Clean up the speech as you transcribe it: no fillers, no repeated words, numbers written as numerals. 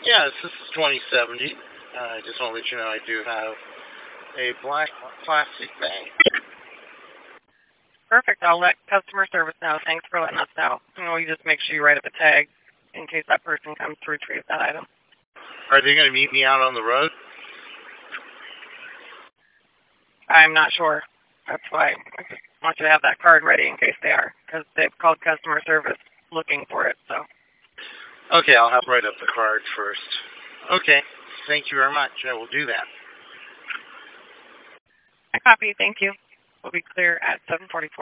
Yes, this is 2070. I just want to let you know I do have a black plastic bag. Perfect. I'll let customer service know. Thanks for letting us know. You just make sure you write up a tag in case that person comes to retrieve that item. Are they going to meet me out on the road? I'm not sure. That's why I just want you to have that card ready in case they are, because they've called customer service looking for it. So. Okay, I'll have to write up the card first. Okay, thank you very much. I will do that. I copy. Thank you. We'll be clear at 7:44.